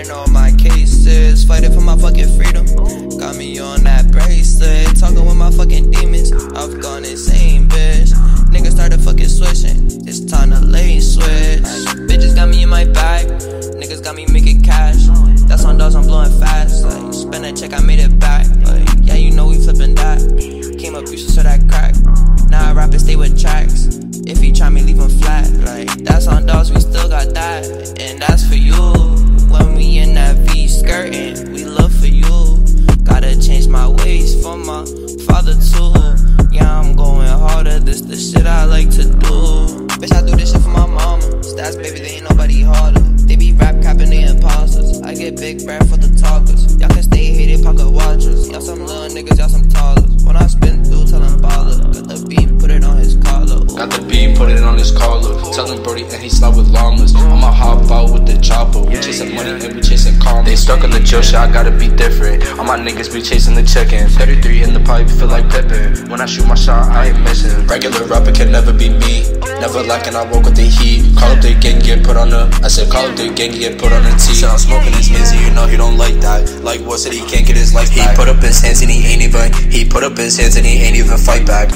already know what my case is. Fighting for my fucking freedom. Got me on that bracelet. Talking with my fucking demons. I've gone insane, bitch. Niggas started fucking switching. It's time to lane switch. Bitches got me in my bag. Niggas got me making cash. That's on dogs, I'm blowing fast. Like, spend that check, I made it back. Like, yeah, you know we flipping that. Came up, you should serve that crack. Now I rap and stay with tracks. If he try me, leave him flat. Like, that's on dogs, we still got that. And that's for you. When we in that V skirting, we love for you. Gotta change my ways for my father too. Yeah, I'm going harder, this the shit I like to do. Bitch, I do this shit for my mama. Stats, baby, they ain't nobody harder. They be rap capping, they imposters. I get big breath for the talkers. Y'all can stay hated, pocket watchers. Y'all some little niggas, y'all some tallers. When I spin through, tell him baller. Got the beat, put it on his collar. Ooh. Got the beat, put it on his collar. Tell him Brody and he slide with llamas. I'ma hop out with the chopper. We chasing money and we chasing karma. They stuck on the chill shit, I gotta be different. All my niggas be chasing the chicken. 33 in the pipe, feel like Pippin. When I shoot my shot, I ain't missing. Regular rapper can never be me. Never lacking, I woke with the heat. Call up the gang, get put on the. I said call up the gang, get put on the T. Said I'm smoking his mizzy, you know he don't like that. Like what said he can't get his life back. He put up his hands and he ain't even. He put up his hands and he ain't even fight back.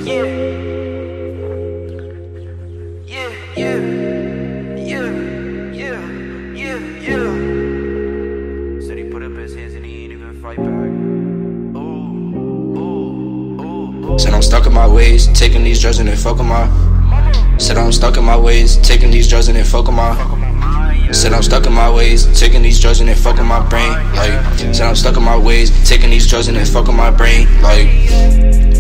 Said he put up his hands and he ain't even fight back. Said I'm stuck in my ways, taking these drugs and then fuck with my. Said I'm stuck in my ways, taking these drugs and then fuck with my. Said I'm stuck in my ways, taking these drugs and then fuck with my brain. Like, said I'm stuck in my ways, taking these drugs and then fuck with my brain. Like.